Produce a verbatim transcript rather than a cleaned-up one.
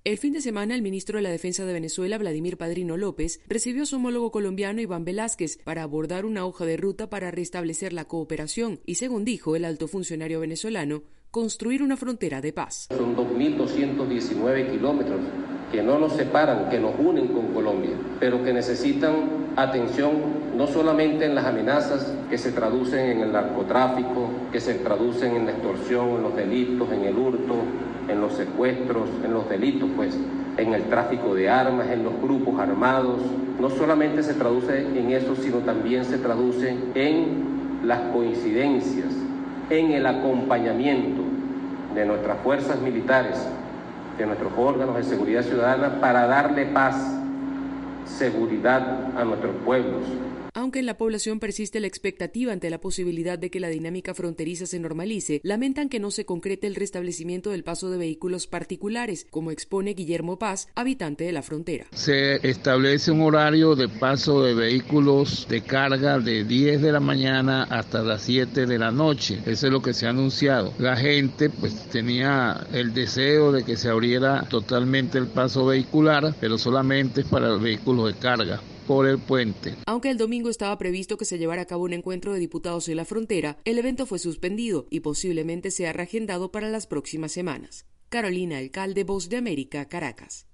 El fin de semana, el ministro de la Defensa de Venezuela, Vladimir Padrino López, recibió a su homólogo colombiano Iván Velásquez para abordar una hoja de ruta para restablecer la cooperación y, según dijo el alto funcionario venezolano, construir una frontera de paz. Son dos mil doscientos diecinueve kilómetros que no nos separan, que nos unen con Colombia, pero que necesitan atención no solamente en las amenazas que se traducen en el narcotráfico, que se traducen en la extorsión, en los delitos, en el hurto, en los secuestros, en los delitos, pues, en el tráfico de armas, en los grupos armados. No solamente se traduce en eso, sino también se traduce en las coincidencias, en el acompañamiento de nuestras fuerzas militares, de nuestros órganos de seguridad ciudadana para darle paz, seguridad a nuestros pueblos. Aunque en la población persiste la expectativa ante la posibilidad de que la dinámica fronteriza se normalice, lamentan que no se concrete el restablecimiento del paso de vehículos particulares, como expone Guillermo Paz, habitante de la frontera. Se establece un horario de paso de vehículos de carga de diez de la mañana hasta las siete de la noche. Eso es lo que se ha anunciado. La gente pues tenía el deseo de que se abriera totalmente el paso vehicular, pero solamente para los vehículos de carga por el puente. Aunque el domingo estaba previsto que se llevara a cabo un encuentro de diputados en la frontera, el evento fue suspendido y posiblemente sea reagendado para las próximas semanas. Carolina Alcalde, Voz de América, Caracas.